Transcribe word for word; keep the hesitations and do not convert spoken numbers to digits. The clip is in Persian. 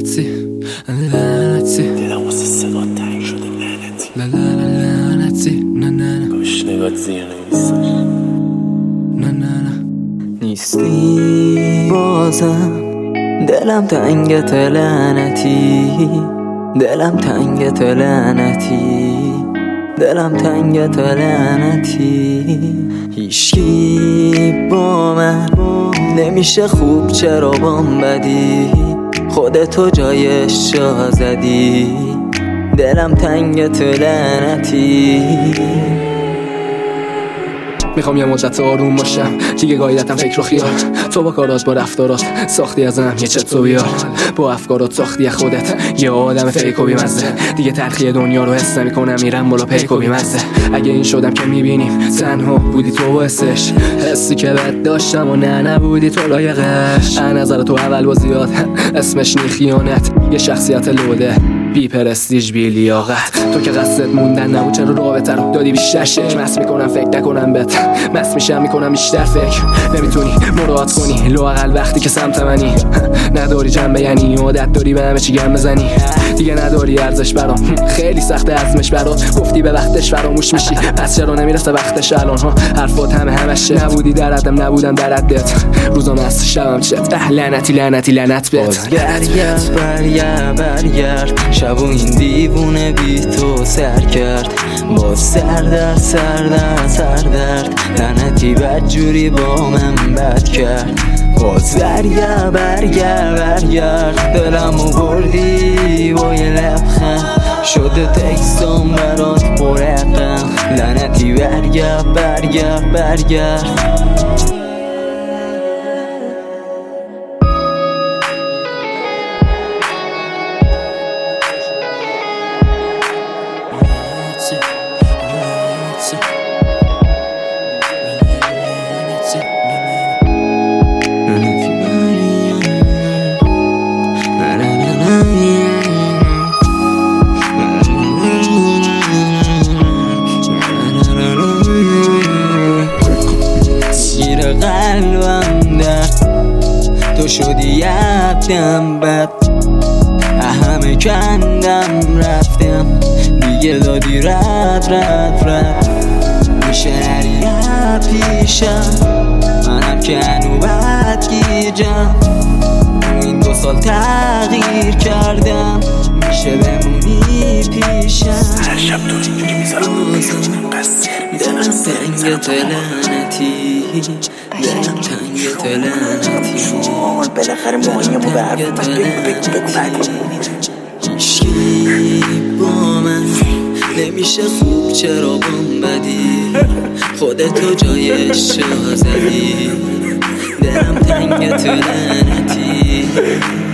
لعنتی لعنتی دلم واسه صدا تنگ شده لعنتی لا لا لا لعنتی نه نه نه باش نگات زیر نویسش نه نه نه نیستی بازم دلم تنگت لعنتی دلم تنگت لعنتی دلم تنگت لعنتی هیچکی با من نمیشه خوب چرا بام بدی خودتو جایش جا زدی دلم تنگت لعنتی میخوام یه مدت آروم باشم دیگه گایدتم فکر و خیال تو با کارات با رفتارات ساختی ازم یه چت و بیار با افکارات ساختی خودت یه آدم فیک و بیمزه دیگه تلخی دنیا رو حس نمی‌کنم میرم بالا پیک و بیمزه اگه این شدم که میبینیم تنها بودی تو و حسش حسی که بد داشتم و نه نبودی تو لایقش از نظر تو اول بازیات اسمش نی خیانت یه شخصیت لوده بی پرستیژ بی لیاقت تو که قصدت موندن نبود چرا رابطه رو دادی بیشتر شک مست میکنم فکر نکنم بهت مست میشم میکنم بیشتر فکر نمیتونی مراعات کنی لااقل وقتی که سمت منی نداری جنبه یعنی عادت داری به همه چی گم بزنی دیگه نداری ارزش برام خیلی سخت عزمش برات گفتی به وقتش فراموش میشی پس چرا نمیرسه وقتش الان ها حرفات همه همشه نبودی در حدم نبودم در حدت روزا مست شبم چت لعنتی لعنتی لعنت بهت برگرد برگرد برگرد شب و این دیوونه بی تو سر کرد باز سر در سر در سر درد لعنتی بدجوری با من بد کرد باز برگرد برگرد برگرد دلمو بردی با یه لبخند شده تکستم برات پرقم لعنتی برگرد برگرد برگرد قلبم در تو شدی عبدم بد همه کندم رفتم دیگه دادی رد رد رد میشه نریت پیشم منم که هنو بد گیجم این دو سال تغییر کردم میشه بمونی پیشم هر شب تو اینجوری میذارم بیرون قصد دلم تنگت لعنتی دلم تنگت لعنتی بالاخره مهمه به حرف بس بگو بگو بگو نکن هیچکی با من نمیشه خوب چرا بام بدی خودتو جایش جا زدی دلم تنگت لعنتی